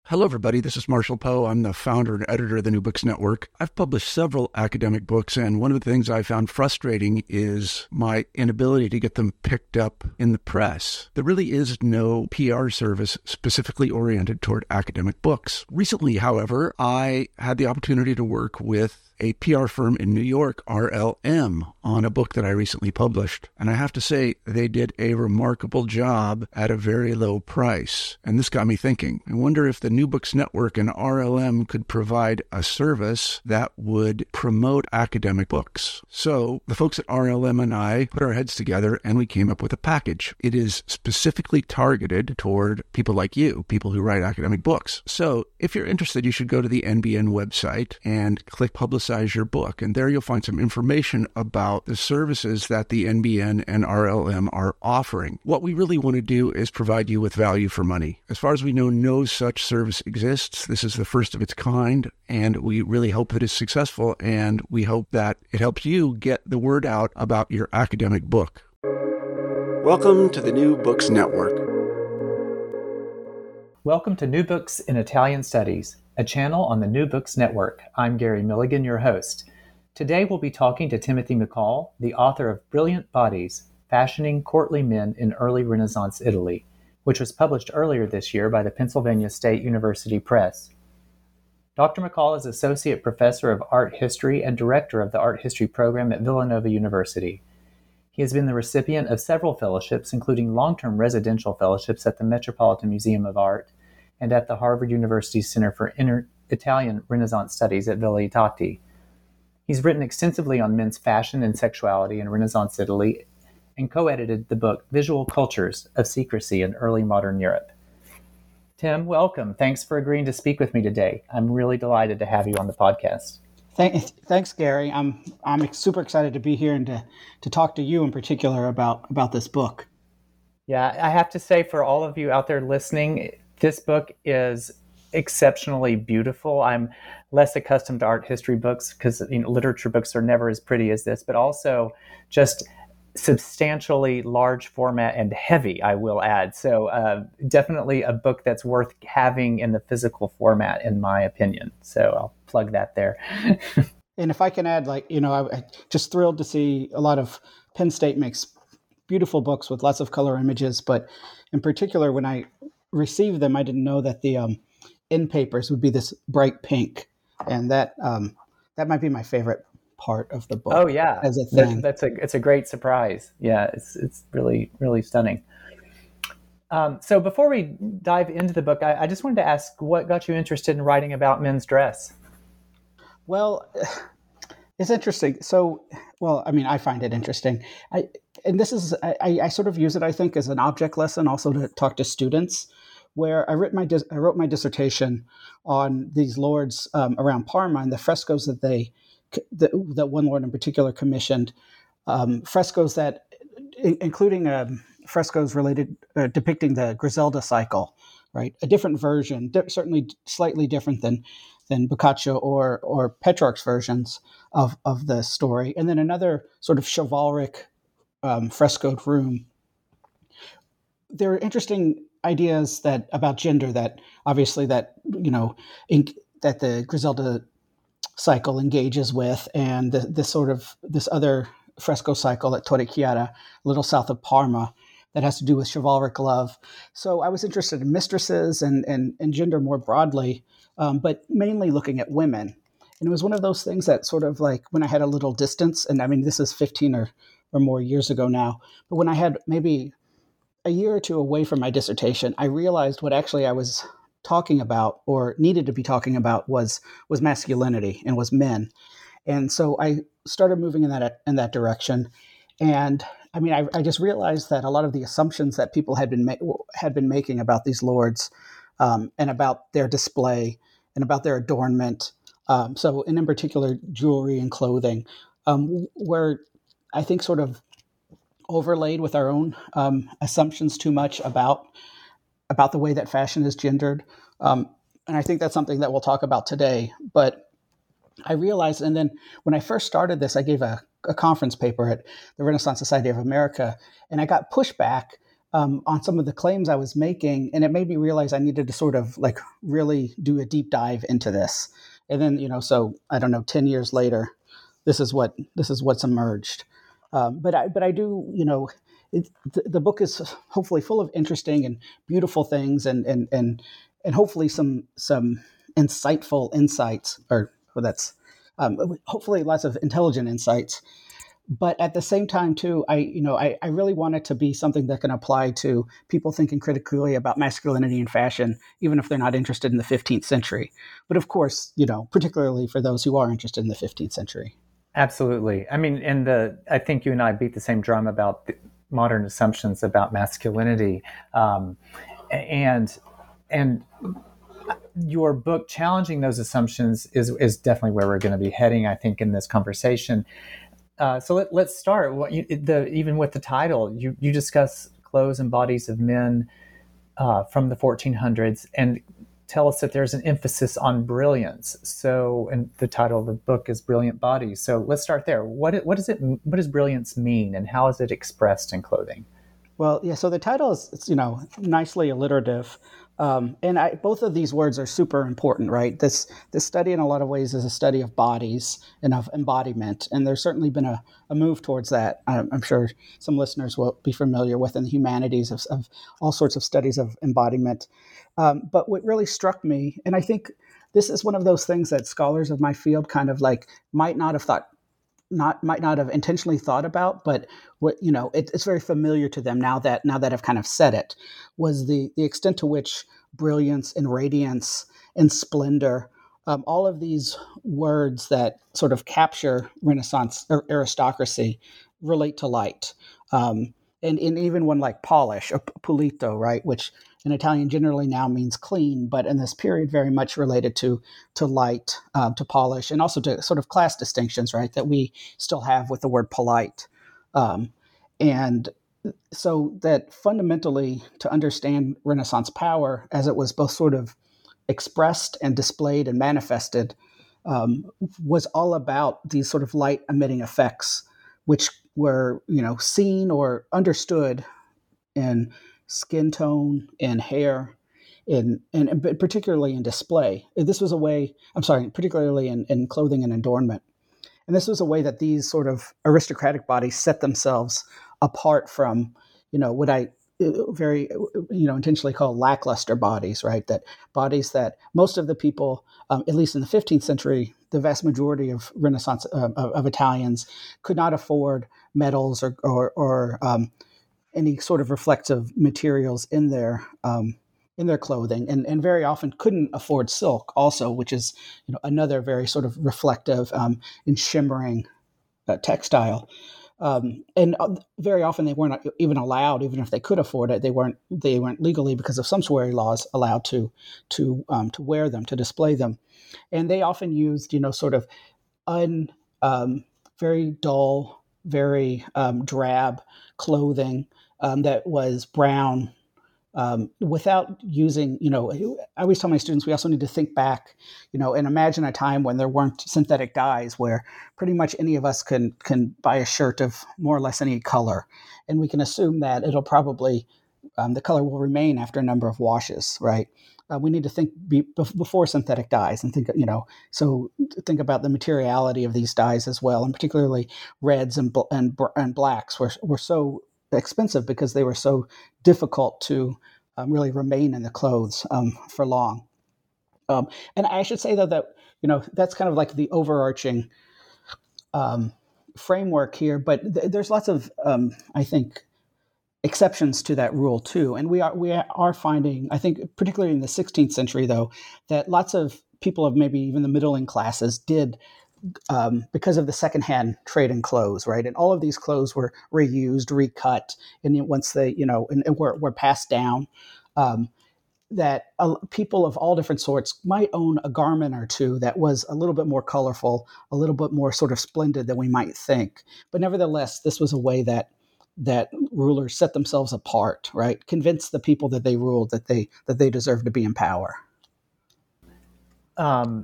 Hello, everybody. This is Marshall Poe. I'm the founder and editor of the New Books Network. I've published several academic books, and one of the things I found frustrating is my inability to get them picked up in the press. There really is no PR service specifically oriented toward academic books. Recently, however, I had the opportunity to work with a PR firm in New York, RLM, on a book that I recently published. And I have to say, they did a remarkable job at a very low price. And this got me thinking. I wonder if the New Books Network and RLM could provide a service that would promote academic books. So the folks at RLM and I put our heads together and we came up with a package. It is specifically targeted toward people like you, people who write academic books. So if you're interested, you should go to the NBN website and click Publicize Your Book. And there you'll find some information about the services that the NBN and RLM are offering. What we really want to do is provide you with value for money. As far as we know, no such service exists. This is the first of its kind, and we really hope that it's successful, and we hope that it helps you get the word out about your academic book. Welcome to the New Books Network. Welcome to New Books in Italian Studies, a channel on the New Books Network. I'm Gary Milligan, your host. Today we'll be talking to Timothy McCall, the author of Brilliant Bodies, Fashioning Courtly Men in Early Renaissance Italy, which was published earlier this year by the Pennsylvania State University Press. Dr. McCall is Associate Professor of Art History and Director of the Art History program at Villanova University. He has been the recipient of several fellowships, including long-term residential fellowships at the Metropolitan Museum of Art and at the Harvard University Center for Italian Renaissance Studies at Villa Tatti. He's written extensively on men's fashion and sexuality in Renaissance Italy and co-edited the book Visual Cultures of Secrecy in Early Modern Europe. Tim, welcome. Thanks for agreeing to speak with me today. I'm really delighted to have you on the podcast. Thanks, Gary. I'm super excited to be here and to talk to you in particular about this book. Yeah, I have to say, for all of you out there listening, this book is exceptionally beautiful. I'm less accustomed to art history books because literature books are never as pretty as this, but also just substantially large format and heavy, I will add. So definitely a book that's worth having in the physical format, in my opinion. So I'll plug that there. And if I can add, I'm just thrilled to see a lot of Penn State makes beautiful books with lots of color images, but in particular, when I received them, I didn't know that the end papers would be this bright pink, and that might be my favorite part of the book. Oh yeah, as a thing. It's a great surprise. Yeah, it's really, really stunning. So before we dive into the book, I just wanted to ask, what got you interested in writing about men's dress? Well, it's interesting. I find it interesting. I sort of use it, I think, as an object lesson, also to talk to students, where I wrote my dissertation on these lords around Parma and the frescoes that one lord in particular commissioned, frescoes that, including frescoes related depicting the Griselda cycle, right? A different version, certainly slightly different than Boccaccio or Petrarch's versions of the story, and then another sort of chivalric frescoed room. There are interesting ideas about gender that obviously that the Griselda cycle engages with, and this other fresco cycle at Torre Chiara, a little south of Parma, that has to do with chivalric love. So I was interested in mistresses and gender more broadly, but mainly looking at women. And it was one of those things that sort of like when I had a little distance, and I mean, this is 15 or more years ago now, but when I had maybe a year or two away from my dissertation, I realized what actually I was talking about or needed to be talking about was masculinity and was men. And so I started moving in that direction. And I mean, I just realized that a lot of the assumptions that people had been making about these lords and about their display and about their adornment, and in particular jewelry and clothing, were, I think, sort of overlaid with our own assumptions too much about the way that fashion is gendered. And I think that's something that we'll talk about today. But I realized, and then when I first started this, I gave a conference paper at the Renaissance Society of America, and I got pushback on some of the claims I was making, and it made me realize I needed to sort of like really do a deep dive into this. And then, so I don't know, 10 years later, this is what's emerged. But I do, the book is hopefully full of interesting and beautiful things, and hopefully some insightful insights, or well, that's hopefully lots of intelligent insights. But at the same time, too, I really want it to be something that can apply to people thinking critically about masculinity and fashion, even if they're not interested in the 15th century. But of course, particularly for those who are interested in the 15th century. Absolutely. I mean, I think you and I beat the same drum about the modern assumptions about masculinity, and your book challenging those assumptions is definitely where we're going to be heading, I think, in this conversation. So let's start. Even with the title, you discuss clothes and bodies of men from the 1400s, and tell us that there's an emphasis on brilliance. So, and the title of the book is Brilliant Bodies. So let's start there. What does brilliance mean, and how is it expressed in clothing? Well, yeah. So the title is, nicely alliterative, and both of these words are super important, right? This study, in a lot of ways, is a study of bodies and of embodiment, and there's certainly been a move towards that. I'm sure some listeners will be familiar with in the humanities of all sorts of studies of embodiment. But what really struck me, and I think this is one of those things that scholars of my field kind of like might not have intentionally thought about, but it's very familiar to them now that I've kind of said it, was the extent to which brilliance and radiance and splendor, all of these words that sort of capture Renaissance aristocracy, relate to light. And even one like polish or pulito, right, which in Italian generally now means clean, but in this period very much related to light, to polish, and also to sort of class distinctions, right, that we still have with the word polite. And so that fundamentally, to understand Renaissance power as it was both sort of expressed and displayed and manifested, was all about these sort of light emitting effects, which were, seen or understood in skin tone and hair, and particularly in display. This was a way, particularly in clothing and adornment. And this was a way that these sort of aristocratic bodies set themselves apart from, what I very, intentionally call lackluster bodies, right? That bodies that most of the people, at least in the 15th century, the vast majority of Renaissance of Italians could not afford metals or any sort of reflective materials in their clothing, and very often couldn't afford silk also, which is another very sort of reflective and shimmering textile. And very often they weren't even allowed, even if they could afford it, they weren't legally, because of sumptuary laws, allowed to wear them, to display them. And they often used sort of very dull, very drab clothing that was brown, without using, I always tell my students, we also need to think back, and imagine a time when there weren't synthetic dyes, where pretty much any of us can buy a shirt of more or less any color. And we can assume that it'll probably, the color will remain after a number of washes, right? We need to think before synthetic dyes, and think about the materiality of these dyes as well, and particularly reds and blacks were so expensive because they were so difficult to really remain in the clothes for long. And I should say, though, that that's kind of like the overarching framework here, but there's lots of I think exceptions to that rule too. And we are finding, I think, particularly in the 16th century, though, that lots of people of maybe even the middling classes did, because of the secondhand trade in clothes, right? And all of these clothes were reused, recut, and once they, and were passed down, that people of all different sorts might own a garment or two that was a little bit more colorful, a little bit more sort of splendid than we might think. But nevertheless, this was a way that rulers set themselves apart, right? Convinced the people that they ruled that they deserved to be in power.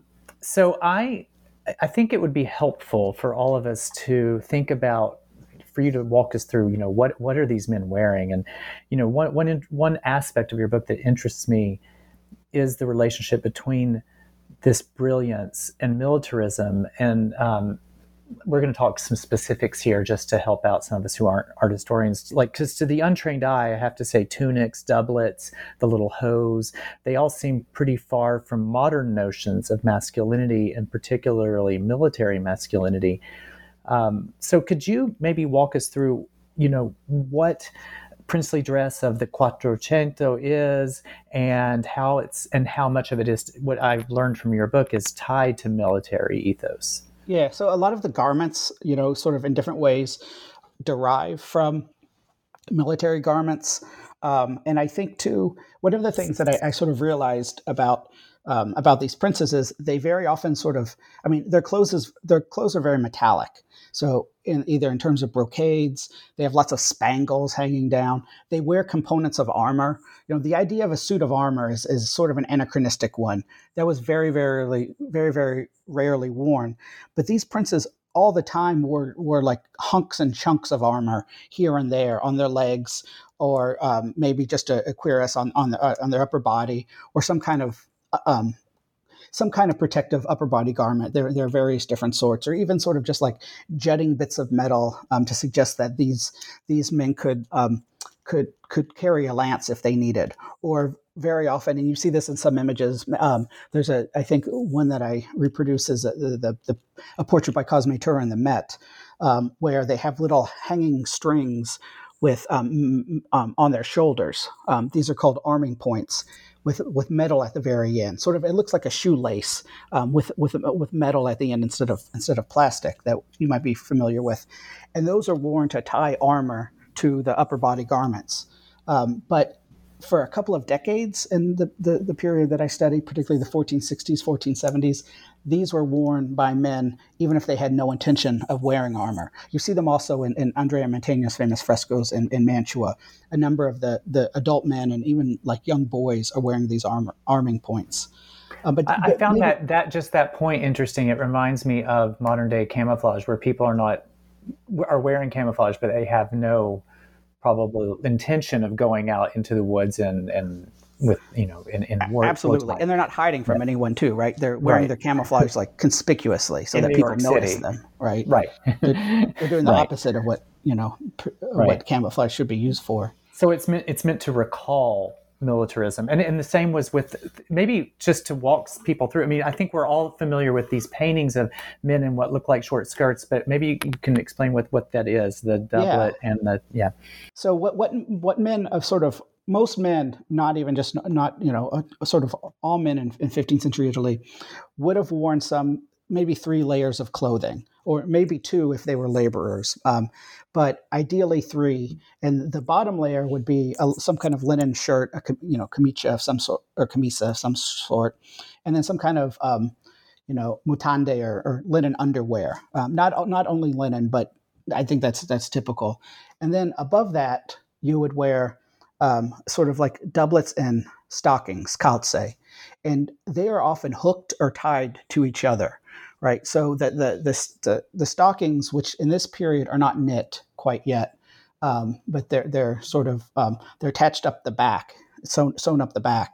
So I think it would be helpful for all of us to think about for you to walk us through, what are these men wearing? And, one aspect of your book that interests me is the relationship between this brilliance and militarism. And we're going to talk some specifics here just to help out some of us who aren't art historians. Like, because to the untrained eye, I have to say tunics, doublets, the little hose, they all seem pretty far from modern notions of masculinity, and particularly military masculinity. So could you maybe walk us through, what princely dress of the Quattrocento is, and how much of it is, what I've learned from your book, is tied to military ethos? Yeah, so a lot of the garments, sort of in different ways, derive from military garments. And I think, too, one of the things that I sort of realized about these princes is they very often their clothes are very metallic. So either in terms of brocades, they have lots of spangles hanging down. They wear components of armor. The idea of a suit of armor is sort of an anachronistic one that was very, very, very, very rarely worn. But these princes all the time were like hunks and chunks of armor here and there on their legs, or maybe just a cuirass on their upper body, or some kind of protective upper body garment. There are various different sorts, or even sort of just like jutting bits of metal to suggest that these men could carry a lance if they needed. Or very often, and you see this in some images, there's I think one that I reproduce is a portrait by Cosme Tura in the Met, where they have little hanging strings with on their shoulders. These are called arming points, with metal at the very end. Sort of, it looks like a shoelace with metal at the end instead of plastic that you might be familiar with, and those are worn to tie armor to the upper body garments. But for a couple of decades in the period that I studied, particularly the 1460s, 1470s, these were worn by men even if they had no intention of wearing armor. You see them also in Andrea Mantegna's famous frescoes in Mantua. A number of the adult men and even like young boys are wearing these arming points. But I found that point interesting. It reminds me of modern day camouflage, where people are wearing camouflage, but they have no probable intention of going out into the woods and with in war. Absolutely, and they're not hiding from anyone too, right? They're wearing their camouflage like conspicuously so that people notice them, right? Right. They're doing the opposite of what what camouflage should be used for. So it's meant to recall militarism, and the same was with, maybe just to walk people through. I mean, I think we're all familiar with these paintings of men in what look like short skirts, but maybe you can explain what that is, the doublet and the So what men of sort of most men, not even just sort of all men in 15th century Italy would have worn maybe 3 layers of clothing, or maybe 2 if they were laborers, but ideally 3. And the bottom layer would be some kind of linen shirt, camicia of some sort, or camisa of some sort, and then some kind of mutande or linen underwear. Not only linen, but I think that's typical. And then above that, you would wear sort of like doublets and stockings, calze, and they are often hooked or tied to each other. Right, so the stockings, which in this period are not knit quite yet, but they're sort of they're attached up the back, sewn up the back,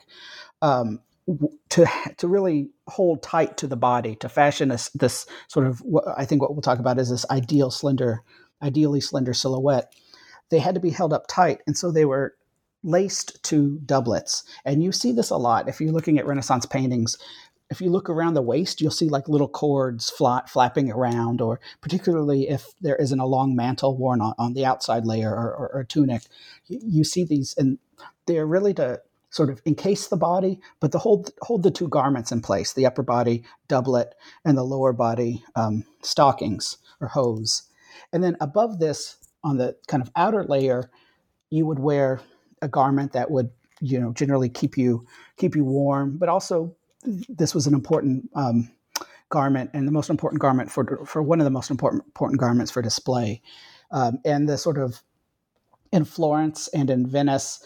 to really hold tight to the body, to fashion this sort of, I think what we'll talk about is this ideally slender silhouette. They had to be held up tight, and so they were laced to doublets, and you see this a lot if you're looking at Renaissance paintings. If you look around the waist, you'll see like little cords flapping around, or particularly if there isn't a long mantle worn on the outside layer or tunic, you see these, and they're really to sort of encase the body, but to hold the 2 garments in place, the upper body doublet and the lower body stockings or hose. And then above this, on the kind of outer layer, you would wear a garment that would generally keep you warm, but also this was an important garment, and the most important garment for one of the most important garments for display. And the sort of, in Florence and in Venice,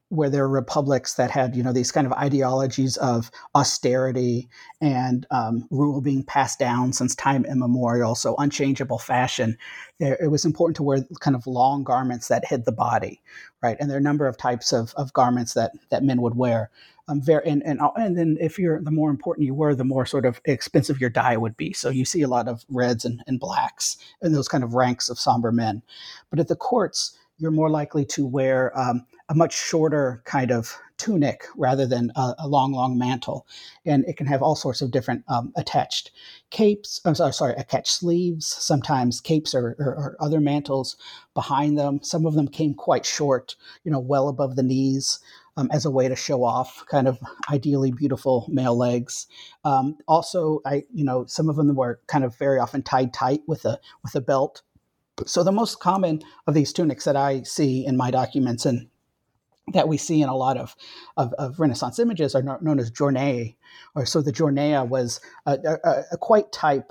where there are republics that had, these kind of ideologies of austerity and rule being passed down since time immemorial, so unchangeable fashion, it was important to wear kind of long garments that hid the body, right? And there are a number of types of garments that men would wear. And then the more important you were, the more sort of expensive your dye would be. So you see a lot of reds and blacks and those kind of ranks of somber men. But at the courts, you're more likely to wear a much shorter kind of tunic rather than a long mantle. And it can have all sorts of different attached capes. Attached sleeves, sometimes capes or other mantles behind them. Some of them came quite short, well above the knees. As a way to show off kind of ideally beautiful male legs. Also, some of them were kind of very often tied tight with a belt. So the most common of these tunics that I see in my documents and that we see in a lot of Renaissance images are known as giornee. So the giornea was a quite tight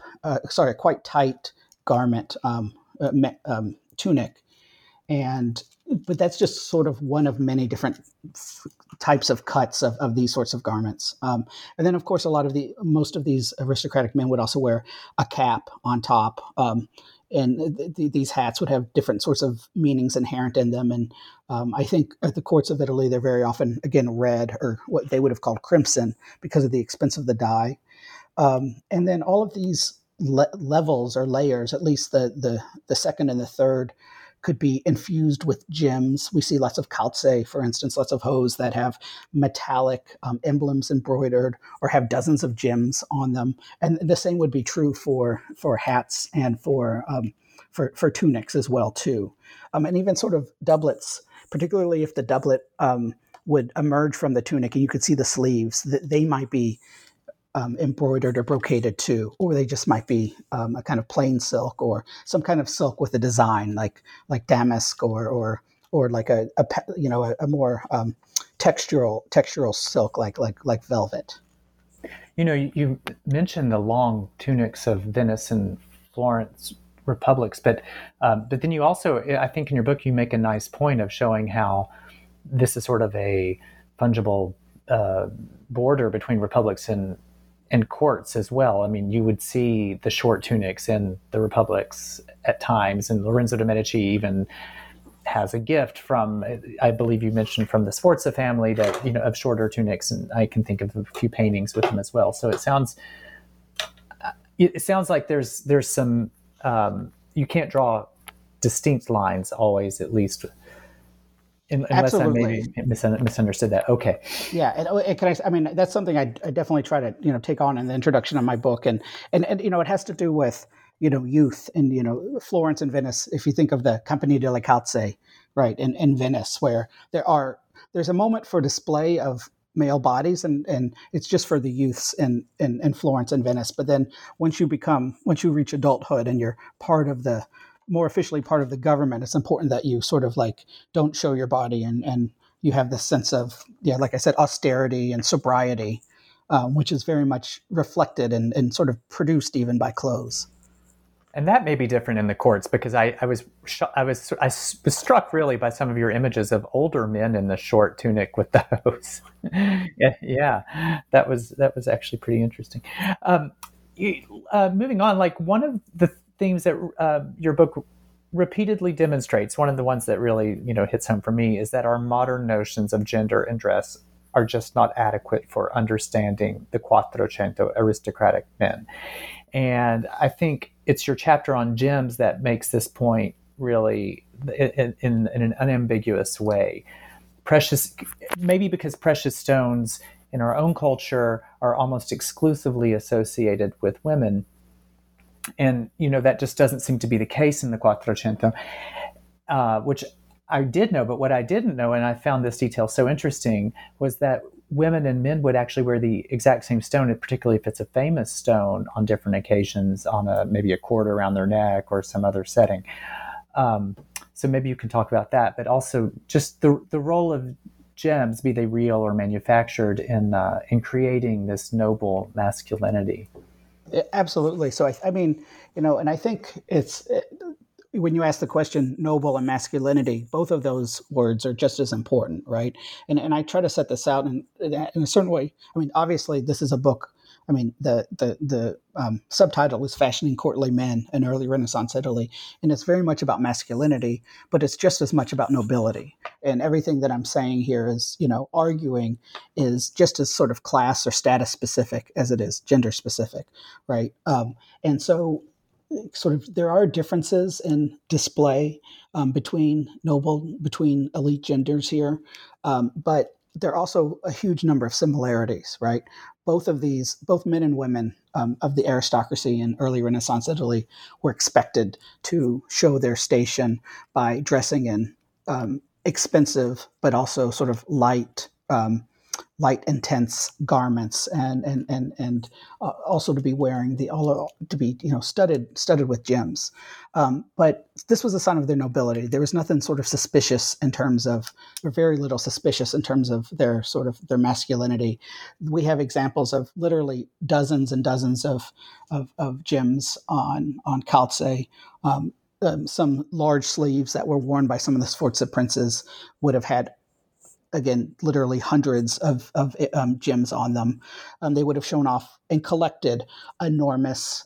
garment, tunic. But that's just sort of one of many different types of cuts of these sorts of garments. And then, of course, most of these aristocratic men would also wear a cap on top. And these hats would have different sorts of meanings inherent in them. And I think at the courts of Italy, they're very often, again, red or what they would have called crimson because of the expense of the dye. And then all of these levels or layers, at least the second and the third, could be infused with gems. We see lots of calze, for instance, lots of hose that have metallic emblems embroidered or have dozens of gems on them. And the same would be true for hats and for tunics as well, too. And even sort of doublets, particularly if the doublet would emerge from the tunic and you could see the sleeves, they might be embroidered or brocaded too, or they just might be a kind of plain silk or some kind of silk with a design like damask or like a more textural silk like velvet. You mentioned the long tunics of Venice and Florence republics, but then you also, I think in your book, you make a nice point of showing how this is sort of a fungible border between republics and courts as well. I mean, you would see the short tunics in the republics at times, and Lorenzo de' Medici even has a gift from, I believe you mentioned, from the Sforza family that, of shorter tunics, and I can think of a few paintings with them as well. So it sounds like there's some, you can't draw distinct lines always, at least. Unless Absolutely. I maybe misunderstood that. Okay. Yeah, and that's something I definitely try to take on in the introduction of my book, and it has to do with youth and Florence and Venice. If you think of the Compagnia delle Calze, right, in Venice, where there's a moment for display of male bodies, and it's just for the youths in Florence and Venice. But then once you reach adulthood and you're more officially part of the government, it's important that you sort of don't show your body and you have this sense of, like I said, austerity and sobriety, which is very much reflected and sort of produced even by clothes. And that may be different in the courts, because I was struck really by some of your images of older men in the short tunic with the hose. Yeah, that was actually pretty interesting. Moving on, one of the themes that your book repeatedly demonstrates, one of the ones that really hits home for me, is that our modern notions of gender and dress are just not adequate for understanding the Quattrocento aristocratic men. And I think it's your chapter on gems that makes this point really in an unambiguous way. Maybe because precious stones in our own culture are almost exclusively associated with women. And, that just doesn't seem to be the case in the Quattrocento, which I did know. But what I didn't know, and I found this detail so interesting, was that women and men would actually wear the exact same stone, particularly if it's a famous stone, on different occasions, on maybe a cord around their neck or some other setting. So maybe you can talk about that, but also just the role of gems, be they real or manufactured, in creating this noble masculinity. Absolutely. So I mean, and I think it's, when you ask the question noble and masculinity, both of those words are just as important, right? And I try to set this out in a certain way. I mean, obviously, this is a book. I mean, the subtitle is "Fashioning Courtly Men in Early Renaissance Italy," and it's very much about masculinity, but it's just as much about nobility. And everything that I'm saying here is, arguing is just as sort of class or status specific as it is gender specific, right? And so sort of there are differences in display between elite genders here, but there are also a huge number of similarities, right? Both men and women of the aristocracy in early Renaissance Italy were expected to show their station by dressing in expensive but also sort of light, intense garments, and also to be wearing studded with gems. But this was a sign of their nobility. There was nothing sort of suspicious in terms of, or very little suspicious in terms of their masculinity. We have examples of literally dozens and dozens of gems on calce. Some large sleeves that were worn by some of the Sforza princes would have had, again, literally hundreds of gems on them. They would have shown off and collected enormous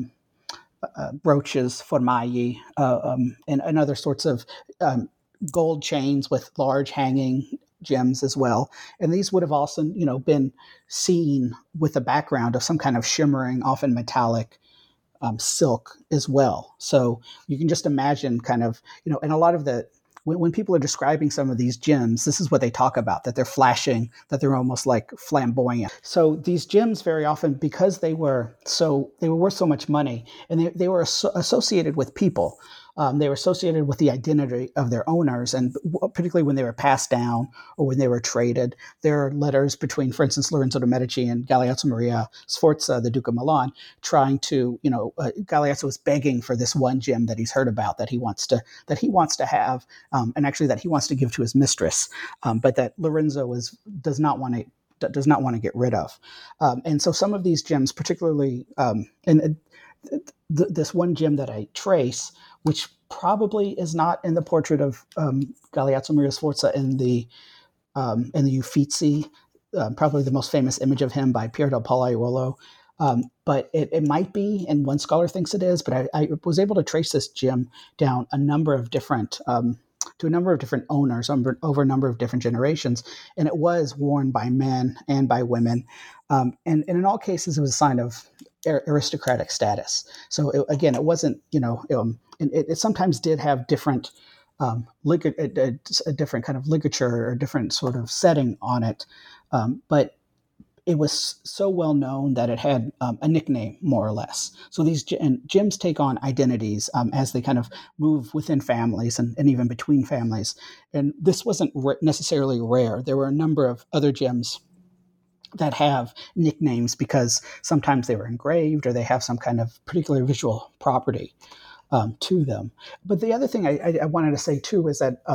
brooches, formagli, and other sorts of gold chains with large hanging gems as well. And these would have also, been seen with a background of some kind of shimmering, often metallic silk as well. So you can just imagine kind of, and a lot of when people are describing some of these gems, this is what they talk about, that they're flashing, that they're almost like flamboyant. So these gems very often, because they were worth so much money, and they were associated with people. They were associated with the identity of their owners, and particularly when they were passed down or when they were traded. There are letters between, for instance, Lorenzo de' Medici and Galeazzo Maria Sforza, the Duke of Milan, trying to, Galeazzo was begging for this one gem that he's heard about, that he wants to have, and actually that he wants to give to his mistress, but that Lorenzo does not want to get rid of. And so some of these gems, particularly, this one gem that I trace, which probably is not in the portrait of Galeazzo Maria Sforza in the Uffizi, probably the most famous image of him by Pier del Pollaiuolo. But it might be, and one scholar thinks it is, but I was able to trace this gem down to a number of different owners over a number of different generations, and it was worn by men and by women, and in all cases it was a sign of aristocratic status. So it wasn't, it sometimes did have different a different kind of ligature or different sort of setting on it, but it was so well known that it had a nickname, more or less. So these gems take on identities as they kind of move within families and even between families. And this wasn't necessarily rare. There were a number of other gems that have nicknames because sometimes they were engraved or they have some kind of particular visual property to them. But the other thing I wanted to say too is that,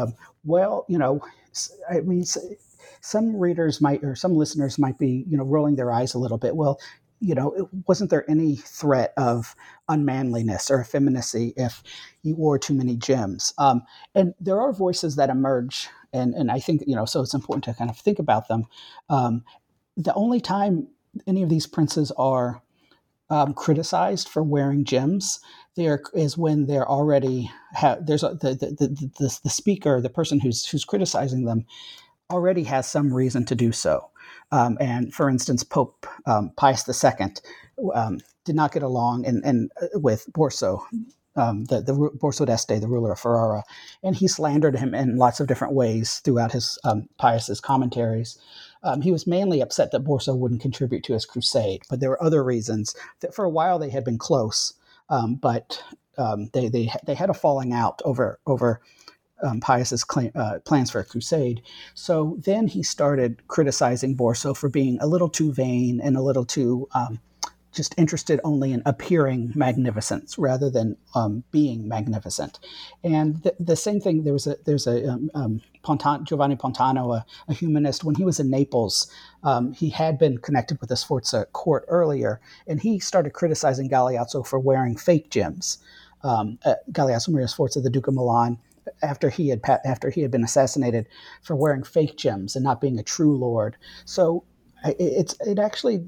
some readers might, or some listeners might be, rolling their eyes a little bit. Well, wasn't there any threat of unmanliness or effeminacy if you wore too many gems? And there are voices that emerge, and I think, so it's important to kind of think about them. The only time any of these princes are criticized for wearing gems is when they're already the speaker, the person who's criticizing them, already has some reason to do so. And for instance, Pope Pius II did not get along with Borso, the Borso d'Este, the ruler of Ferrara, and he slandered him in lots of different ways throughout his Pius's commentaries. He was mainly upset that Borso wouldn't contribute to his crusade, but there were other reasons. That for a while they had been close, but they had a falling out over Pius's plans for a crusade. So then he started criticizing Borso for being a little too vain and a little too just interested only in appearing magnificent rather than being magnificent. And the same thing, there's a Giovanni Pontano, a humanist. When he was in Naples, he had been connected with the Sforza court earlier, and he started criticizing Galeazzo for wearing fake gems. Galeazzo Maria Sforza, the Duke of Milan, after he had been assassinated for wearing fake gems and not being a true lord. So it actually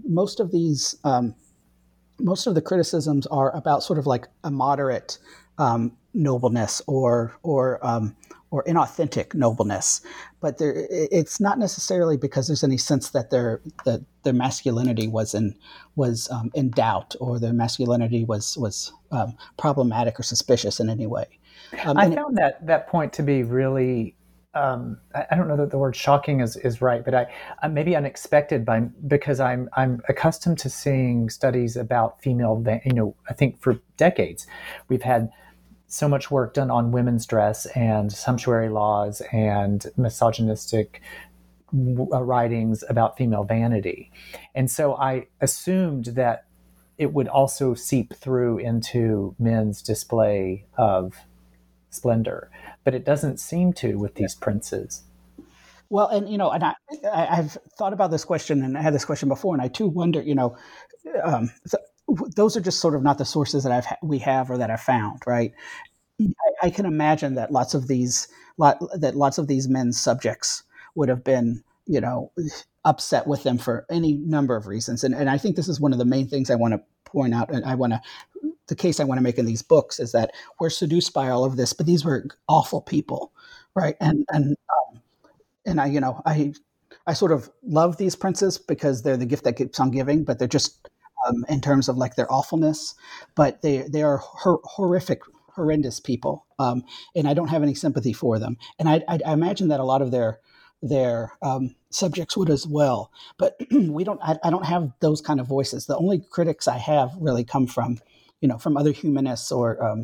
most of the criticisms are about sort of like a moderate nobleness or inauthentic nobleness, but it's not necessarily because there's any sense that their masculinity was in doubt, or their masculinity was problematic or suspicious in any way. I found that point to be really, I don't know that the word shocking is right, but I maybe unexpected because I'm accustomed to seeing studies about female, I think for decades we've had so much work done on women's dress and sumptuary laws and misogynistic writings about female vanity. And so I assumed that it would also seep through into men's display of splendor, but it doesn't seem to with these princes. Well, and I've thought about this question, and I had this question before, and I too wonder, those are just sort of not the sources that we have or that I've found, right? I can imagine that lots of these men's subjects would have been, upset with them for any number of reasons, and I think this is one of the main things I want to point out, and the case I want to make in these books is that we're seduced by all of this, but these were awful people, right? And I sort of love these princes because they're the gift that keeps on giving, but they're just in terms of like their awfulness, but they are horrendous people, and I don't have any sympathy for them. And I imagine that a lot of their subjects would as well, but I don't have those kind of voices. The only critics I have really come from other humanists, or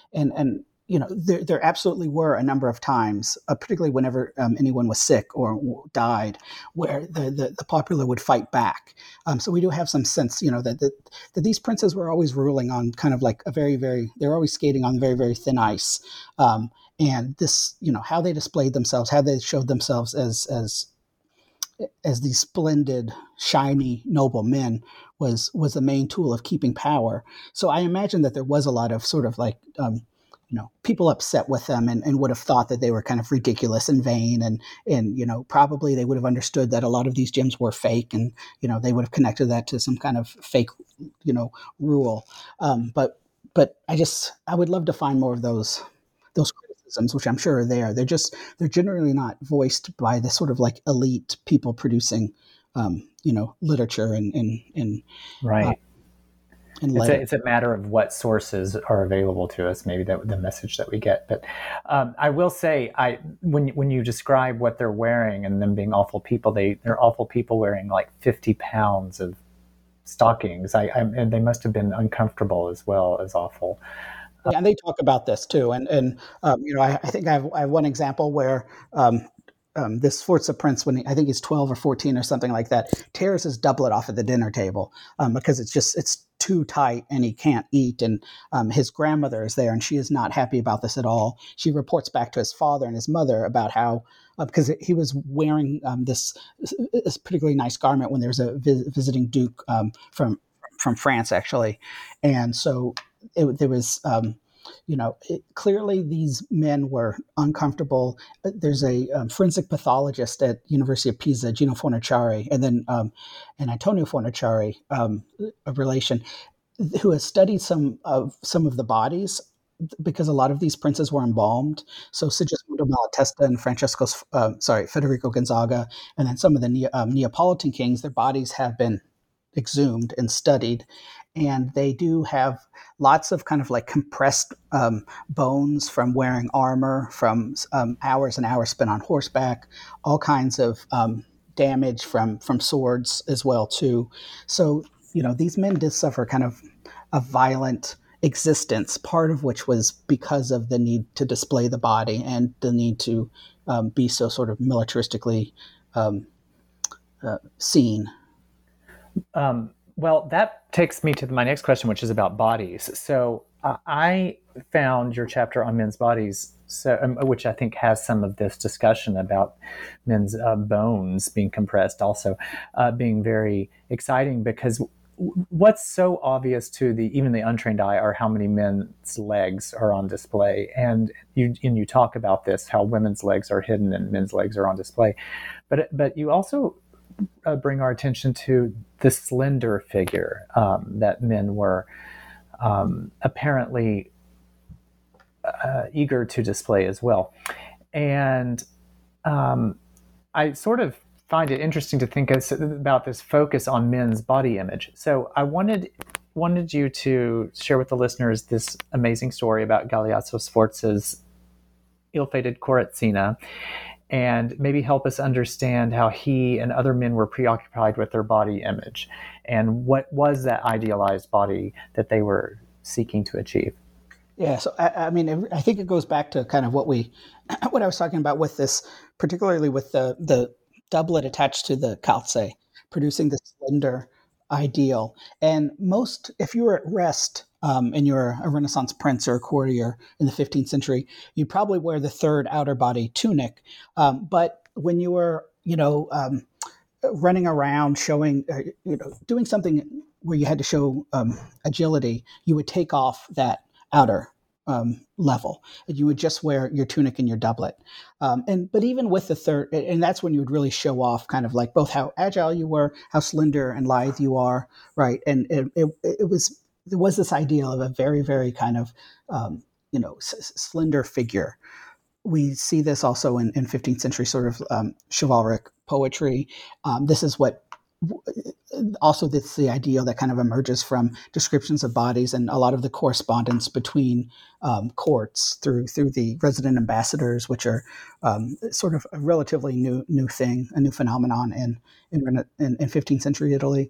there absolutely were a number of times, particularly whenever anyone was sick or died, where the popular would fight back. So we do have some sense, that these princes were always ruling on kind of like they're always skating on very, very thin ice. And this, how they displayed themselves, how they showed themselves as these splendid, shiny, noble men was the main tool of keeping power. So I imagine that there was a lot of sort of like, people upset with them and would have thought that they were kind of ridiculous and vain. And probably they would have understood that a lot of these gems were fake, and, they would have connected that to some kind of fake, rule. But I would love to find more of those criticisms, which I'm sure are there. They're generally not voiced by the sort of like elite people producing, literature and right. It's a matter of what sources are available to us, maybe the message that we get. But I will say, when you describe what they're wearing and them being awful people, they're awful people wearing like 50 pounds of stockings. And they must have been uncomfortable as well as awful. Yeah, and they talk about this too. And I think I have one example where this Sforza prince, when I think he's 12 or 14 or something like that, tears his doublet off at the dinner table because it's too tight and he can't eat. And his grandmother is there, and she is not happy about this at all. She reports back to his father and his mother about how, because he was wearing this particularly nice garment when there was a visiting duke from France, actually. And so there was, clearly these men were uncomfortable. There's a forensic pathologist at University of Pisa, Gino Fornaciari, and then and Antonio Fornaciari, a relation, who has studied some of the bodies, because a lot of these princes were embalmed. So Sigismondo Malatesta and Federico Gonzaga, and then some of the Neapolitan kings, their bodies have been exhumed and studied. And they do have lots of kind of like compressed bones from wearing armor, from hours and hours spent on horseback, all kinds of damage from swords as well too. So, these men did suffer kind of a violent existence, part of which was because of the need to display the body and the need to be so sort of militaristically seen. Well, that takes me to my next question, which is about bodies. So I found your chapter on men's bodies, which I think has some of this discussion about men's bones being compressed, also being very exciting, because what's so obvious to even the untrained eye are how many men's legs are on display. And you talk about this, how women's legs are hidden and men's legs are on display. But you also bring our attention to the slender figure that men were apparently eager to display as well. And I sort of find it interesting to think about this focus on men's body image. So I wanted you to share with the listeners this amazing story about Galeazzo Sforza's ill-fated Corazzina, and maybe help us understand how he and other men were preoccupied with their body image, and what was that idealized body that they were seeking to achieve. Yeah, so I mean, I think it goes back to kind of what I was talking about with this, particularly with the doublet attached to the calze, producing this slender ideal. And if you were at rest and you're a Renaissance prince or a courtier in the 15th century, you'd probably wear the third outer body tunic. But when you were, running around showing, doing something where you had to show agility, you would take off that outer level, and you would just wear your tunic and your doublet. But even with the third, and that's when you would really show off kind of like both how agile you were, how slender and lithe you are, right? And there was this ideal of a very, very kind of slender figure. We see this also in 15th century sort of chivalric poetry. This is what also that's the ideal that kind of emerges from descriptions of bodies and a lot of the correspondence between courts through the resident ambassadors, which are sort of a relatively new thing, a new phenomenon in 15th century Italy.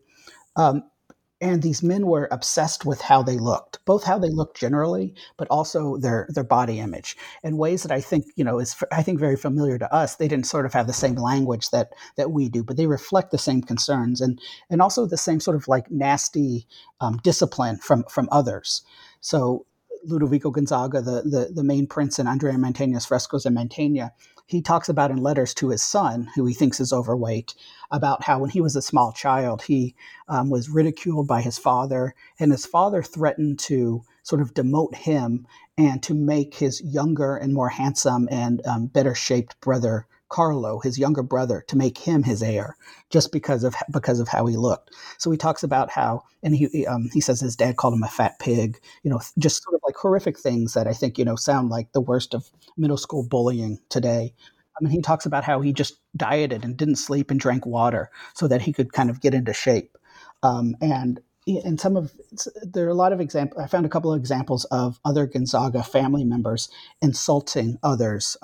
And these men were obsessed with how they looked, both how they looked generally, but also their body image in ways that I think, is very familiar to us. They didn't sort of have the same language that we do, but they reflect the same concerns and also the same sort of like nasty discipline from others. So Ludovico Gonzaga, the main prince in Andrea Mantegna's frescoes in Mantegna, he talks about in letters to his son, who he thinks is overweight, about how when he was a small child, he was ridiculed by his father, and his father threatened to sort of demote him and to make his younger and more handsome and better shaped brother Carlo, his younger brother, to make him his heir, just because of how he looked. So he talks about how, and he says his dad called him a fat pig, just sort of like horrific things that I think sound like the worst of middle school bullying today. I mean, he talks about how he just dieted and didn't sleep and drank water so that he could kind of get into shape. And there are a lot of examples. I found a couple of examples of other Gonzaga family members insulting others,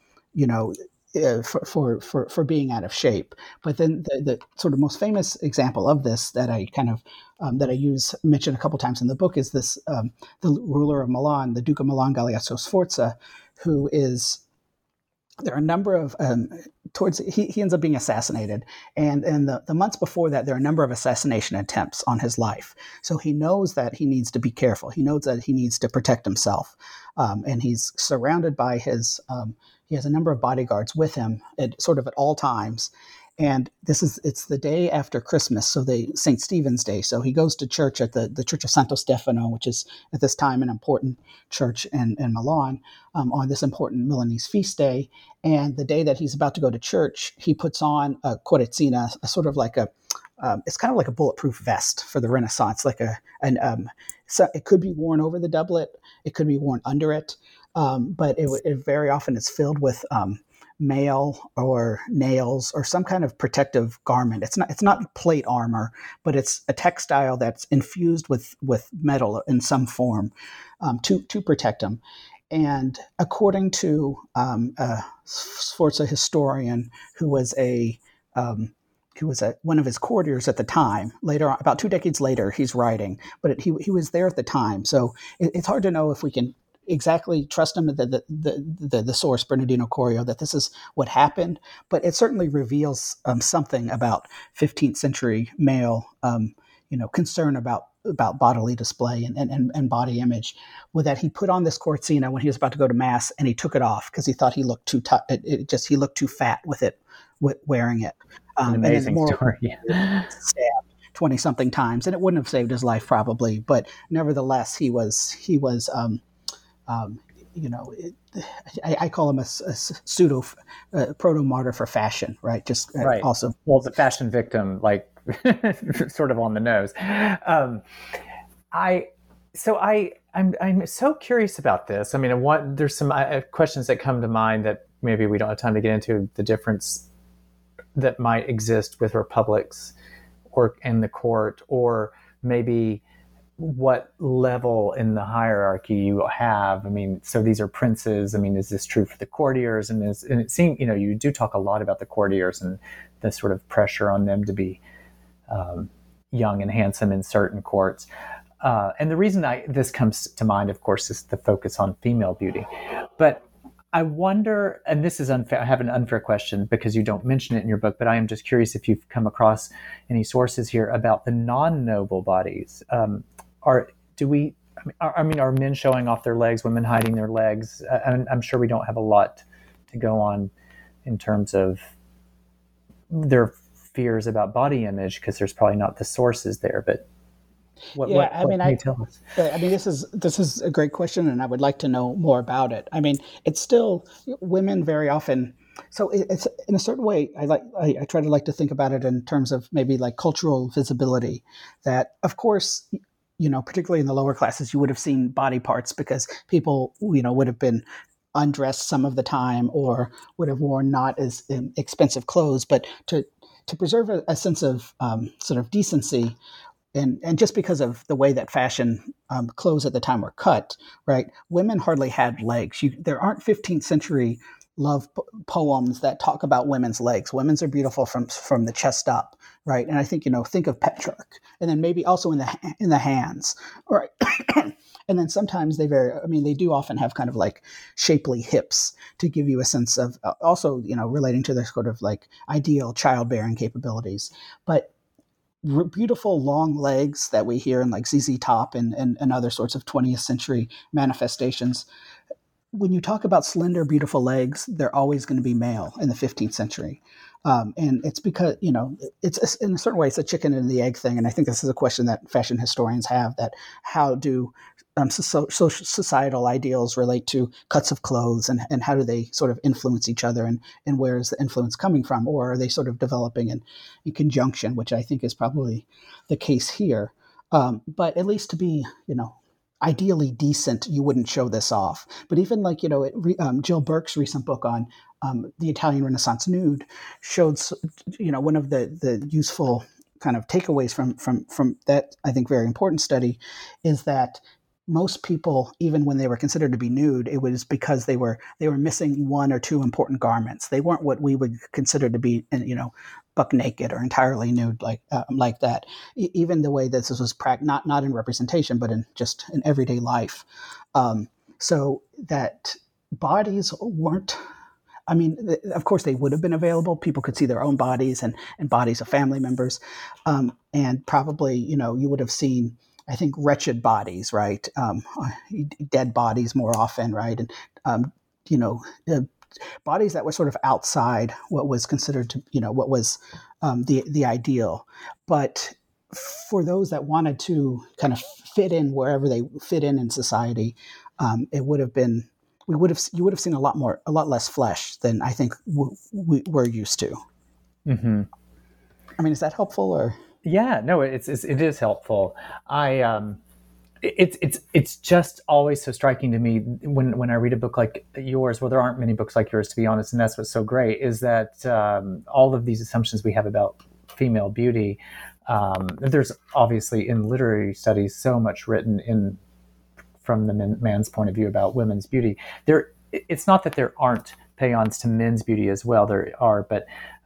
for being out of shape. But then the sort of most famous example of this that I kind of mention a couple times in the book is this the ruler of Milan, the Duke of Milan, Galeazzo Sforza, who is. There are a number of he ends up being assassinated, and the months before that, there are a number of assassination attempts on his life. So he knows that he needs to be careful. He knows that he needs to protect himself, and he's surrounded by his. He has a number of bodyguards with him at all times. And it's the day after Christmas, so St. Stephen's Day. So he goes to church at the Church of Santo Stefano, which is at this time an important church in Milan, on this important Milanese feast day. And the day that he's about to go to church, he puts on a corazzina, it's kind of like a bulletproof vest for the Renaissance, so it could be worn over the doublet, it could be worn under it, but it very often is filled with mail or nails or some kind of protective garment. It's not plate armor, but it's a textile that's infused with metal in some form to protect them. And according to a Sforza historian who was one of his courtiers at the time, later on, about 2 decades later, he's writing, but he was there at the time. So it's hard to know if we can exactly trust him, the source, Bernardino Corio, that this is what happened, but it certainly reveals something about 15th century male, concern about bodily display and body image, with that he put on this corazzina when he was about to go to mass, and he took it off because he thought he looked too he looked too fat with wearing it. An amazing story. Stabbed 20 something times, and it wouldn't have saved his life probably, but nevertheless, he was you know, I call him a pseudo proto martyr for fashion, right? Just right. Also, well, the fashion victim, like sort of on the nose. I'm so curious about this. I mean, there's some questions that come to mind that maybe we don't have time to get into, the difference that might exist with republics or in the court, or maybe what level in the hierarchy you have. I mean, so these are princes. I mean, is this true for the courtiers? And it seems, you do talk a lot about the courtiers and the sort of pressure on them to be young and handsome in certain courts. And the reason this comes to mind, of course, is the focus on female beauty. But I wonder, and this is unfair, I have an unfair question because you don't mention it in your book, but I am just curious if you've come across any sources here about the non-noble bodies. Are men showing off their legs, women hiding their legs? I'm sure we don't have a lot to go on in terms of their fears about body image, because there's probably not the sources there, but what can you tell us? I mean, this is a great question, and I would like to know more about it. I mean, it's still women very often. So it's in a certain way. I try to think about it in terms of maybe like cultural visibility. That of course, particularly in the lower classes, you would have seen body parts because people would have been undressed some of the time or would have worn not as expensive clothes, but to preserve a sense of sort of decency. And just because of the way that fashion clothes at the time were cut, right? Women hardly had legs. There aren't 15th century love poems that talk about women's legs. Women's are beautiful from the chest up, right? And I think think of Petrarch, and then maybe also in the hands, right? And then sometimes they do often have kind of like shapely hips to give you a sense of also relating to their sort of like ideal childbearing capabilities, but beautiful long legs that we hear in like ZZ Top and other sorts of 20th century manifestations. When you talk about slender, beautiful legs, they're always going to be male in the 15th century. And it's because, it's in a certain way, it's a chicken and the egg thing. And I think this is a question that fashion historians have, that how do societal ideals relate to cuts of clothes, and how do they sort of influence each other, and where is the influence coming from? Or are they sort of developing in conjunction, which I think is probably the case here. But at least to be, ideally decent, you wouldn't show this off. But even like, Jill Burke's recent book on the Italian Renaissance nude showed, one of the useful kind of takeaways from that, I think, very important study is that most people, even when they were considered to be nude, it was because they were missing one or two important garments. They weren't what we would consider to be, buck naked or entirely nude like that. Even the way that this was not in representation, but in everyday life. So that bodies weren't. I mean, of course, they would have been available. People could see their own bodies and bodies of family members, and probably you would have seen, I think, wretched bodies, right? Dead bodies more often, right? And, bodies that were sort of outside what was considered to, what was the ideal. But for those that wanted to kind of fit in wherever they fit in society, it would have been, you would have seen a lot less flesh than I think we're used to. Mm-hmm. I mean, is that helpful or? Yeah, no, it is helpful. It's just always so striking to me when I read a book like yours. Well, there aren't many books like yours, to be honest, and that's what's so great, is that all of these assumptions we have about female beauty, there's obviously in literary studies so much written from the man's point of view about women's beauty. It's not that there aren't paeans to men's beauty as well. There are, but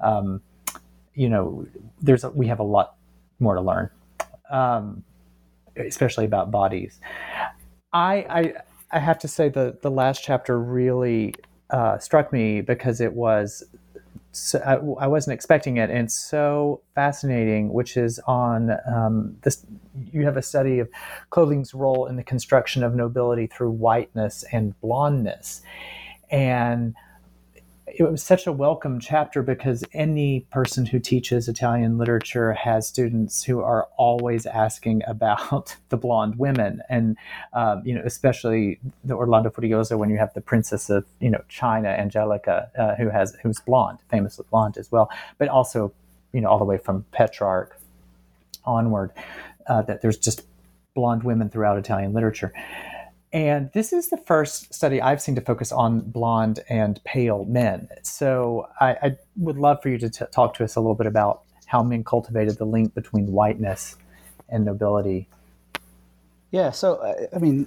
we have a lot more to learn, especially about bodies. I have to say the last chapter really struck me because it was, I wasn't expecting it, and it's so fascinating, which is on this. You have a study of clothing's role in the construction of nobility through whiteness and blondness. And it was such a welcome chapter because any person who teaches Italian literature has students who are always asking about the blonde women, and especially the Orlando Furioso, when you have the Princess of China, Angelica, who's blonde, famously blonde as well, but also all the way from Petrarch onward, that there's just blonde women throughout Italian literature. And this is the first study I've seen to focus on blonde and pale men. So I would love for you to talk to us a little bit about how men cultivated the link between whiteness and nobility. Yeah, so, in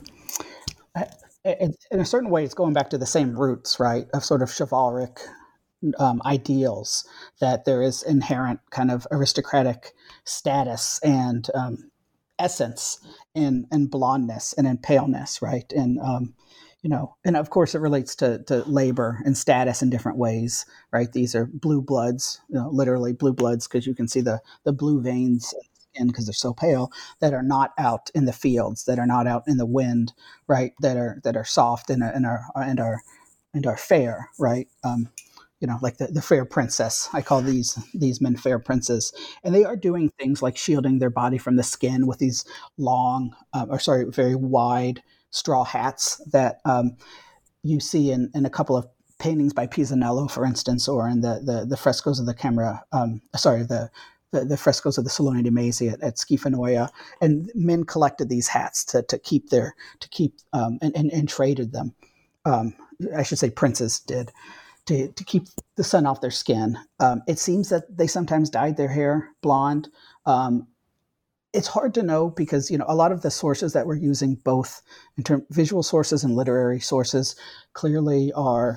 a certain way, it's going back to the same roots, right, of sort of chivalric ideals, that there is inherent kind of aristocratic status and essence in blondness and in paleness, right? And and of course it relates to labor and status in different ways, right? These are blue bloods, literally blue bloods, because you can see the blue veins in because they're so pale, that are not out in the fields, that are not out in the wind, right? That are soft and are fair, right? Like the fair princess. I call these men fair princes. And they are doing things like shielding their body from the skin with these very wide straw hats that you see in a couple of paintings by Pisanello, for instance, or in the frescoes of the camera, the frescoes of the Salone dei Mesi at Schifanoia. And men collected these hats to keep and traded them. I should say princes did. To keep the sun off their skin. It seems that they sometimes dyed their hair blonde. It's hard to know because, a lot of the sources that we're using, both in terms visual sources and literary sources, clearly are,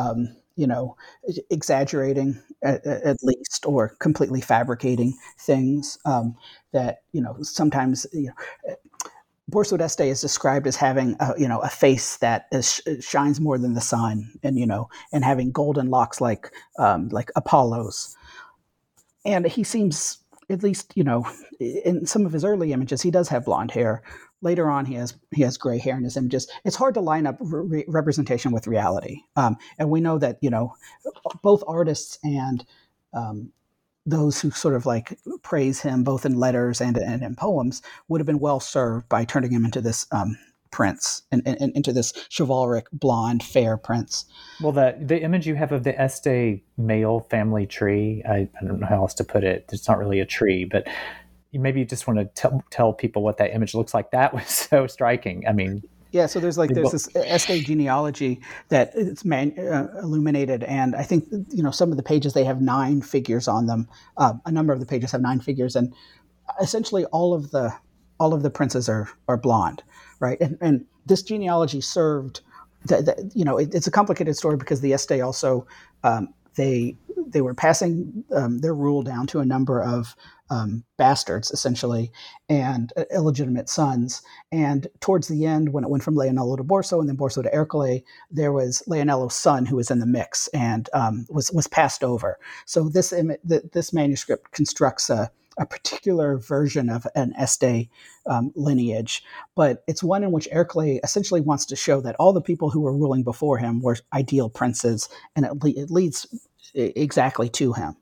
exaggerating at least, or completely fabricating things that, sometimes, Borso d'Este is described as having a face that shines more than the sun, and having golden locks like Apollo's. And he seems, at least in some of his early images, he does have blonde hair. Later on, he has gray hair in his images. It's hard to line up representation with reality, and we know that both artists and those who sort of like praise him both in letters and in poems would have been well served by turning him into this prince and into this chivalric, blonde, fair prince. Well, the image you have of the Este male family tree, I don't know how else to put it. It's not really a tree, but maybe you just want to tell people what that image looks like. That was so striking. I mean, yeah, so there's this Este genealogy that it's illuminated, and I think some of the pages, they have 9 figures on them. A number of the pages have 9 figures, and essentially all of the princes are blonde, right? And this genealogy served. It's a complicated story because the Este also they were passing their rule down to a number of bastards, essentially, and illegitimate sons. And towards the end, when it went from Leonello to Borso and then Borso to Ercole, there was Leonello's son who was in the mix and was passed over. So this manuscript constructs a particular version of an Este lineage, but it's one in which Ercole essentially wants to show that all the people who were ruling before him were ideal princes, and it leads exactly to him.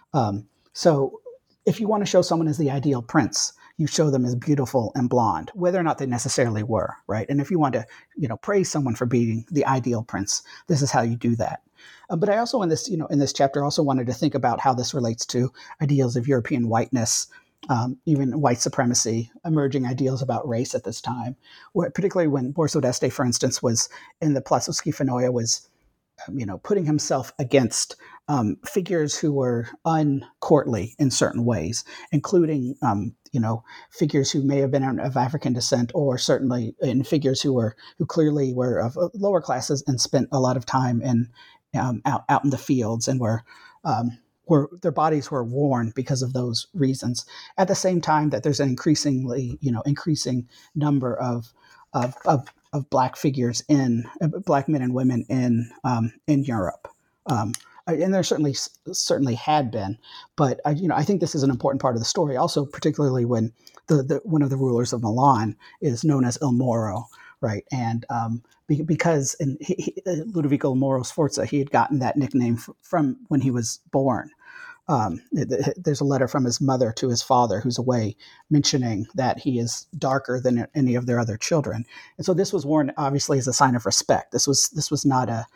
So if you want to show someone as the ideal prince, you show them as beautiful and blonde, whether or not they necessarily were, right? And if you want to, praise someone for being the ideal prince, this is how you do that. But I also, in this chapter, also wanted to think about how this relates to ideals of European whiteness, even white supremacy, emerging ideals about race at this time, particularly when Borso d'Este, for instance, was in the Palazzo Schifanoia, was putting himself against figures who were uncourtly in certain ways, including figures who may have been of African descent, or certainly in figures who clearly were of lower classes and spent a lot of time out in the fields, and were their bodies were worn because of those reasons. At the same time that there's an increasing number of black figures black men and women in Europe. And there certainly had been, but I think this is an important part of the story. Also, particularly when the one of the rulers of Milan is known as Il Moro, right? And because Ludovico Moro Sforza, he had gotten that nickname from when he was born. There's a letter from his mother to his father, who's away, mentioning that he is darker than any of their other children, and so this was worn obviously as a sign of respect. This was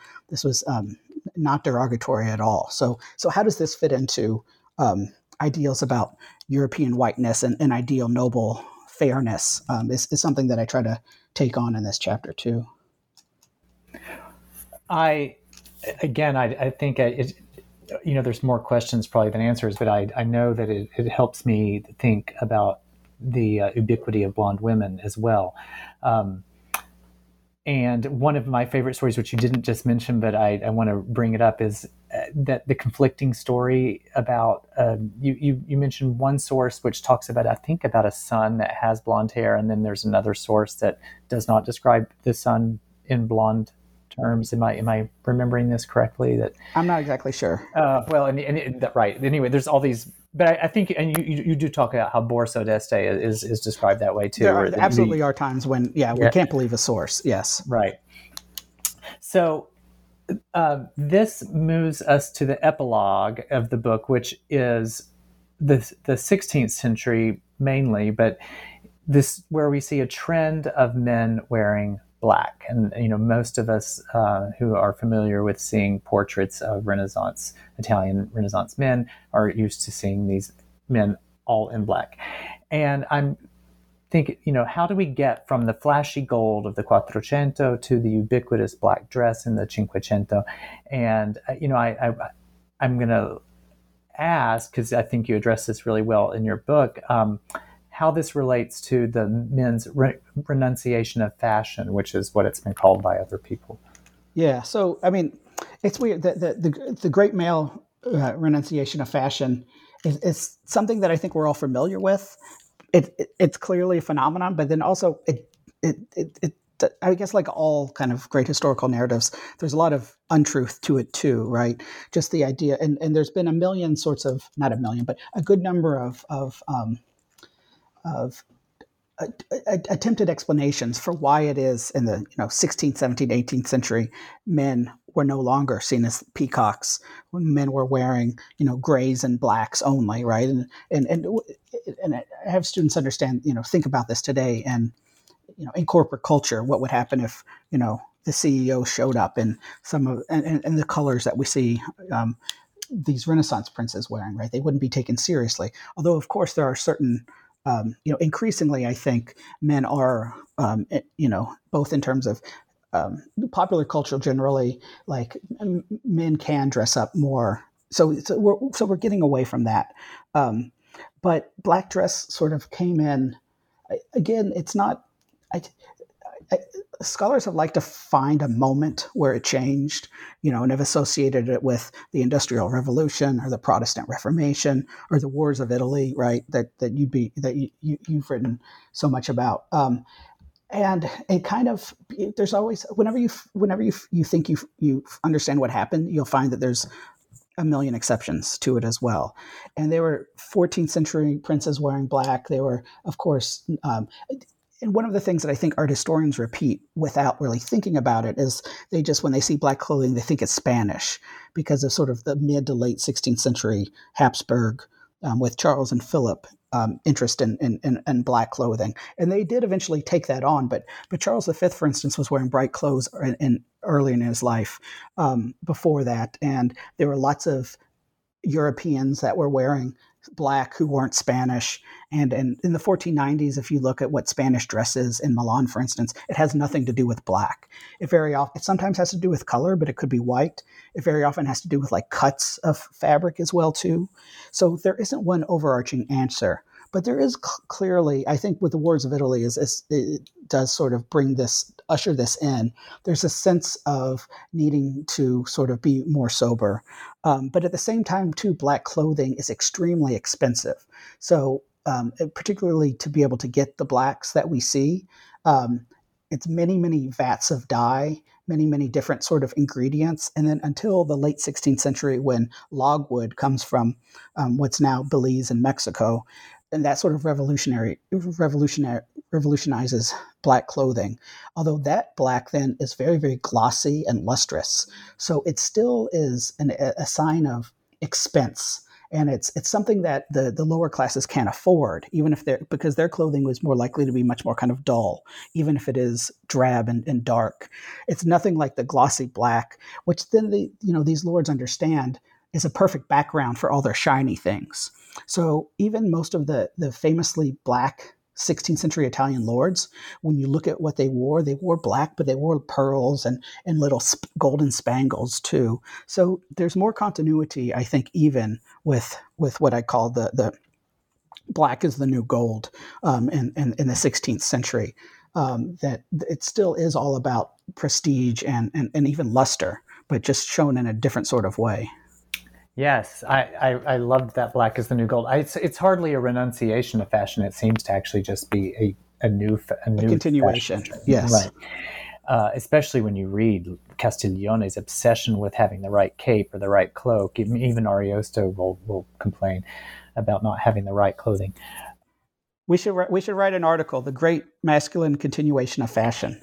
not derogatory at all. So how does this fit into ideals about European whiteness and ideal noble fairness? Is something that I try to take on in this chapter too. I think there's more questions probably than answers, but I know that it helps me think about the ubiquity of blonde women as well. And one of my favorite stories, which you didn't just mention, but I want to bring it up, is that the conflicting story about, you mentioned one source which talks about, I think, about a son that has blonde hair, and then there's another source that does not describe the son in blonde terms. Am I remembering this correctly? That I'm not exactly sure. Right. Anyway, there's all these, but I think, and you do talk about how Borso d'Este is described that way too. There absolutely are times when, we can't believe a source. Yes. Right. So this moves us to the epilogue of the book, which is the 16th century mainly, but this where we see a trend of men wearing black. And, most of us who are familiar with seeing portraits of Italian Renaissance men are used to seeing these men all in black. And I'm thinking, how do we get from the flashy gold of the Quattrocento to the ubiquitous black dress in the Cinquecento? And, I'm going to ask, because I think you address this really well in your book, how this relates to the men's renunciation of fashion, which is what it's been called by other people. Yeah. So, it's weird that the great male renunciation of fashion is something that I think we're all familiar with. It's clearly a phenomenon, but then also it I guess, like all kind of great historical narratives, there's a lot of untruth to it too, right? Just the idea, and there's been not a million, but a good number of attempted explanations for why it is in the 16th, 17th, 18th century men were no longer seen as peacocks when men were wearing grays and blacks only, right? And I have students think about this today, and in corporate culture, what would happen if the CEO showed up in and the colors that we see these Renaissance princes wearing, right? They wouldn't be taken seriously. Although, of course, there are certain increasingly, I think men are, both in terms of popular culture generally, like men can dress up more. So we're getting away from that. But black dress sort of came in. Again, it's not. Scholars have liked to find a moment where it changed, and have associated it with the Industrial Revolution or the Protestant Reformation or the Wars of Italy, right? That you've written so much about. And it kind of, there's always, whenever you think you understand what happened, you'll find that there's a million exceptions to it as well. And there were 14th century princes wearing black. They were, of course, and one of the things that I think art historians repeat without really thinking about it is when they see black clothing, they think it's Spanish because of sort of the mid to late 16th century Habsburg with Charles and Philip interest in black clothing. And they did eventually take that on. But Charles V, for instance, was wearing bright clothes early in his life before that. And there were lots of Europeans that were wearing black who weren't Spanish. And in the 1490s, if you look at what Spanish dress is in Milan, for instance, it has nothing to do with black. It sometimes has to do with color, but it could be white. It very often has to do with like cuts of fabric as well, too. So there isn't one overarching answer. But there is clearly, I think, with the Wars of Italy, it does sort of usher this in. There's a sense of needing to sort of be more sober. But at the same time, too, black clothing is extremely expensive. So particularly to be able to get the blacks that we see, it's many, many vats of dye, many, many different sort of ingredients. And then until the late 16th century, when logwood comes from what's now Belize and Mexico, and that sort of revolutionary revolutionizes black clothing. Although that black then is very, very glossy and lustrous. So it still is a sign of expense. And it's something that the lower classes can't afford, even if because their clothing was more likely to be much more kind of dull, even if it is drab and dark. It's nothing like the glossy black, which then these lords understand is a perfect background for all their shiny things. So even most of the famously black 16th century Italian lords, when you look at what they wore black, but they wore pearls and little golden spangles too. So there's more continuity, I think, even with what I call the black is the new gold in the 16th century. That it still is all about prestige and even luster, but just shown in a different sort of way. Yes, I loved that black is the new gold. It's hardly a renunciation of fashion. It seems to actually just be a new continuation. Fashion. Yes, right. Especially when you read Castiglione's obsession with having the right cape or the right cloak. Even Ariosto will complain about not having the right clothing. We should write an article, "The Great Masculine Continuation of Fashion."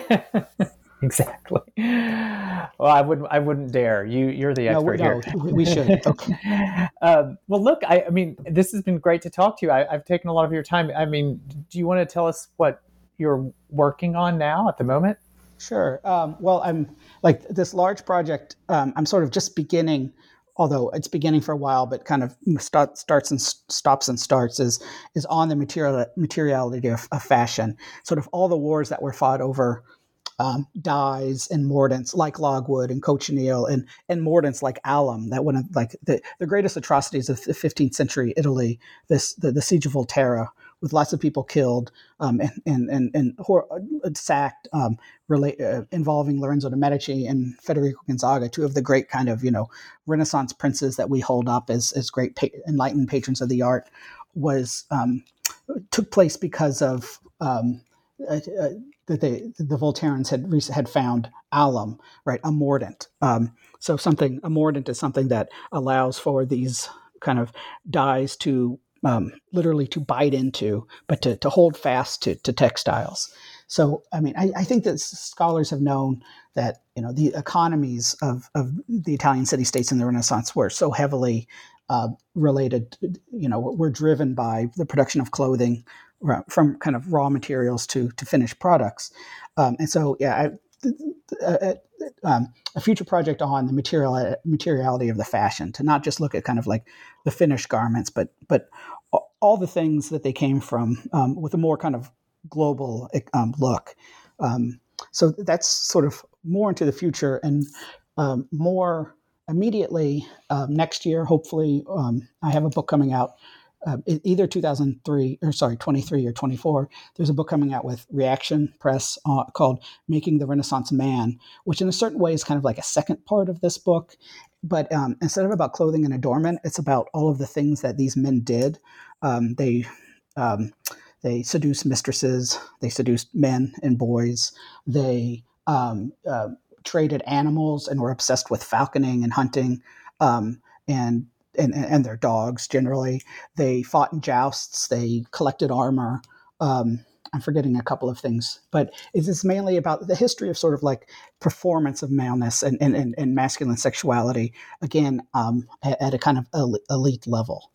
Exactly. Well, I wouldn't dare. You're the expert here. We should. Okay. Well, look, I mean, this has been great to talk to you. I've taken a lot of your time. I mean, do you want to tell us what you're working on now at the moment? Sure. Well, I'm like this large project. I'm sort of just beginning, although it's beginning for a while, but kind of starts and stops and starts is on the materiality of fashion. Sort of all the wars that were fought over dyes and mordants like logwood and cochineal and mordants like alum. That one of like the greatest atrocities of the 15th century Italy. The siege of Volterra, with lots of people killed and sacked, involving Lorenzo de' Medici and Federico Gonzaga, two of the great kind of Renaissance princes that we hold up as great enlightened patrons of the art, took place because of that the Voltairans had found alum, right, a mordant. So a mordant is something that allows for these kind of dyes to literally to bite into, but to hold fast to textiles. So, I mean, I think that scholars have known that the economies of the Italian city-states in the Renaissance were so heavily related, were driven by the production of clothing from kind of raw materials to finished products. And so, yeah, a future project on the materiality of the fashion, to not just look at kind of like the finished garments, but all the things that they came from with a more kind of global look. So that's sort of more into the future, and more immediately next year, hopefully, I have a book coming out. Either 23 or 24, there's a book coming out with Reaction Press called Making the Renaissance Man, which in a certain way is kind of like a second part of this book. But instead of about clothing and adornment, it's about all of the things that these men did. They seduced mistresses, they seduced men and boys, they traded animals and were obsessed with falconing and hunting, and their dogs generally. They fought in jousts. They collected armor. I'm forgetting a couple of things, but it's mainly about the history of sort of like performance of maleness and masculine sexuality, again, at a kind of elite level.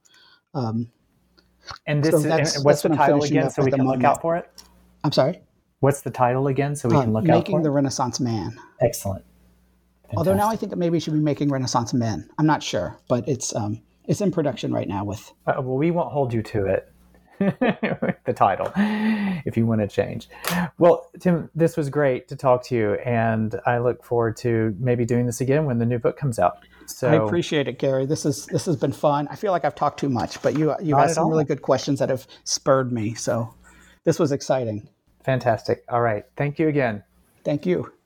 And what's the title again, so we can look out for it? I'm sorry? What's the title again, so we can look out for it? Making the Renaissance Man. Excellent. Fantastic. Although now I think maybe it should be Making Renaissance Men. I'm not sure, but it's in production right now with... well, we won't hold you to it, the title, if you want to change. Well, Tim, this was great to talk to you, and I look forward to maybe doing this again when the new book comes out. So I appreciate it, Gary. This has been fun. I feel like I've talked too much, but you've asked some really good questions that have spurred me. So this was exciting. Fantastic. All right. Thank you again. Thank you.